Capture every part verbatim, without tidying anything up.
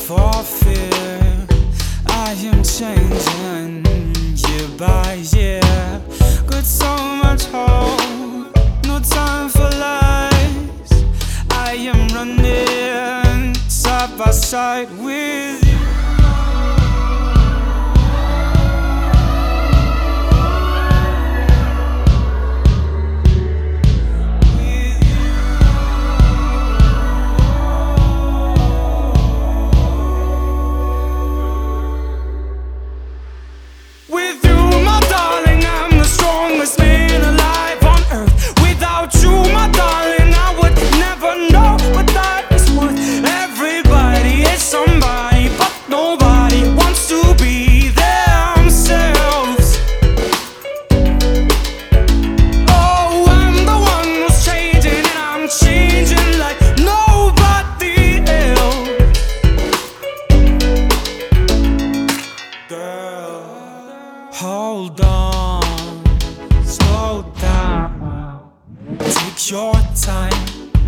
for fear. I am changing year by year. Got so much hope, no time for lies. I am running side by side with you. With you, my darling, I'm the strongest man alive on earth. Without you, my darling, I would never know what that is worth. Everybody is somebody, but nobody wants to be themselves. Oh, I'm the one who's changing, and I'm changing like nobody else. Girl, hold on, slow down, take your time.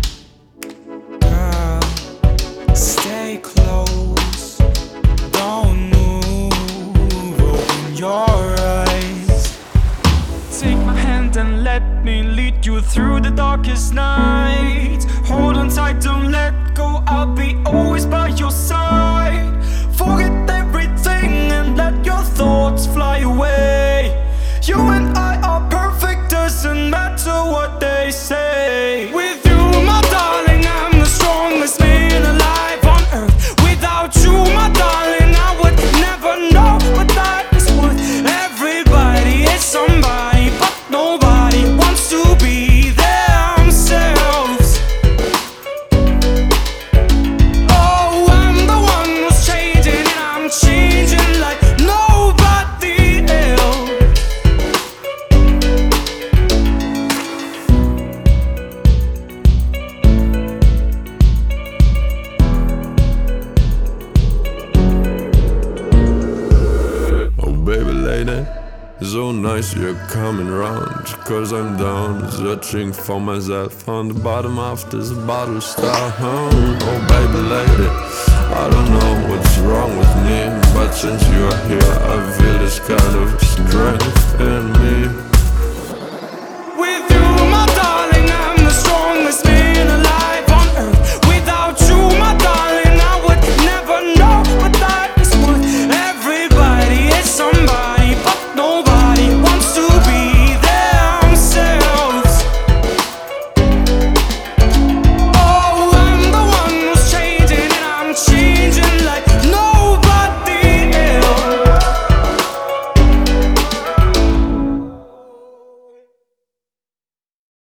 Girl, stay close, don't move, open your eyes. Take my hand and let me lead you through the darkest night. Hold on tight, don't let go, I'll be always by your side. Forget everything and let your thoughts fly away. You and I are perfect, doesn't matter what they say. With you, my darling, I'm the strongest man alive on earth. Without you, my darling, I would never know what that is worth. Everybody is somebody, but nobody wants to be themselves. Oh, I'm the one who's changing, and I'm changing like nobody else. Oh baby lady, so nice you're coming round. Cause I'm down, searching for myself on the bottom of this bottle star. Oh baby